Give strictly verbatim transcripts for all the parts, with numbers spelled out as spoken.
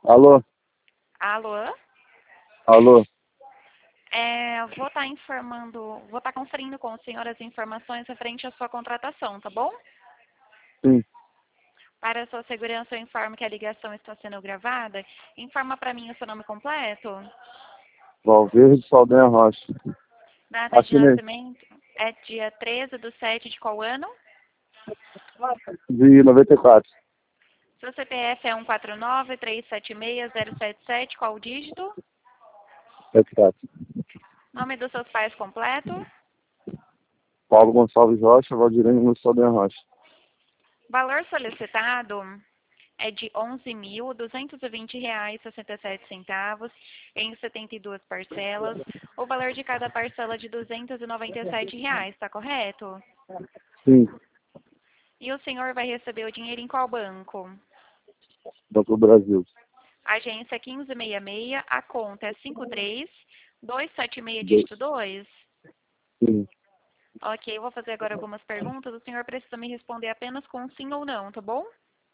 Alô? Alô? Alô? É, vou estar informando, vou estar conferindo com o senhor as informações referente à sua contratação, tá bom? Sim. Para a sua segurança, eu informo que a ligação está sendo gravada. Informa para mim o seu nome completo, Valverde Saldanha Rocha. data de Assinei. nascimento, é dia treze de sete de qual ano? De noventa e quatro. Seu C P F é um quatro nove, três sete seis, zero sete sete, qual o dígito? noventa e quatro. Nome dos seus pais completo? Paulo Gonçalves Rocha, Valdirene Saldanha Rocha. Valor solicitado é de onze mil duzentos e vinte reais e sessenta e sete centavos em setenta e duas parcelas. O valor de cada parcela é de duzentos e noventa e sete reais, está correto? Sim. E o senhor vai receber o dinheiro em qual banco? Banco do Brasil. Agência quinze sessenta e seis, a conta é cinco três dois sete seis, Dois. dígito dois. Sim. Ok, eu vou fazer agora algumas perguntas. O senhor precisa me responder apenas com sim ou não, tá bom?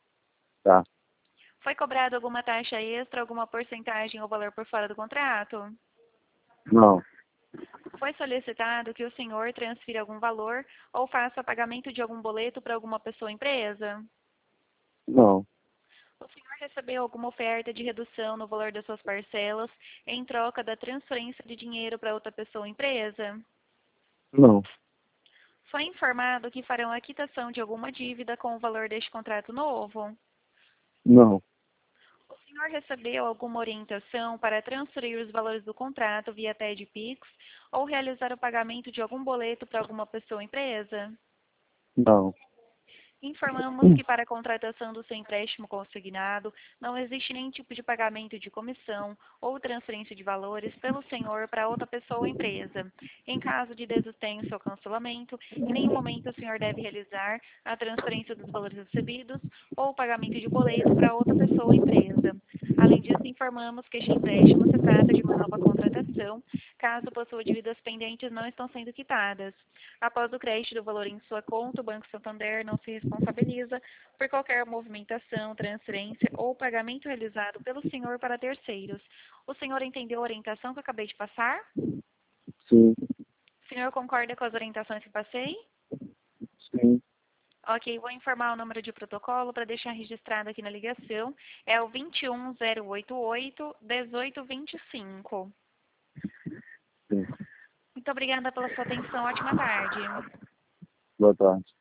Tá. Foi cobrado alguma taxa extra, alguma porcentagem ou valor por fora do contrato? Não. Foi solicitado que o senhor transfira algum valor ou faça pagamento de algum boleto para alguma pessoa ou empresa? Não. O senhor recebeu alguma oferta de redução no valor das suas parcelas em troca da transferência de dinheiro para outra pessoa ou empresa? Não. Foi informado que farão a quitação de alguma dívida com o valor deste contrato novo? Não. O senhor recebeu alguma orientação para transferir os valores do contrato via T E D Pix ou realizar o pagamento de algum boleto para alguma pessoa ou empresa? Não. Informamos que para a contratação do seu empréstimo consignado não existe nenhum tipo de pagamento de comissão ou transferência de valores pelo senhor para outra pessoa ou empresa. Em caso de desistência ou cancelamento, em nenhum momento o senhor deve realizar a transferência dos valores recebidos ou o pagamento de boleto para outra pessoa ou empresa. Além disso, informamos que este empréstimo se trata de uma nova contratação, caso possua dívidas pendentes não estão sendo quitadas. Após o crédito do valor em sua conta, o Banco Santander não se responsabiliza por qualquer movimentação, transferência ou pagamento realizado pelo senhor para terceiros. O senhor entendeu a orientação que eu acabei de passar? Sim. O senhor concorda com as orientações que passei? Sim. Ok, vou informar o número de protocolo para deixar registrado aqui na ligação. É o vinte e um zero oito oito, dezoito vinte e cinco. Sim. Muito obrigada pela sua atenção. Ótima tarde. Boa tarde.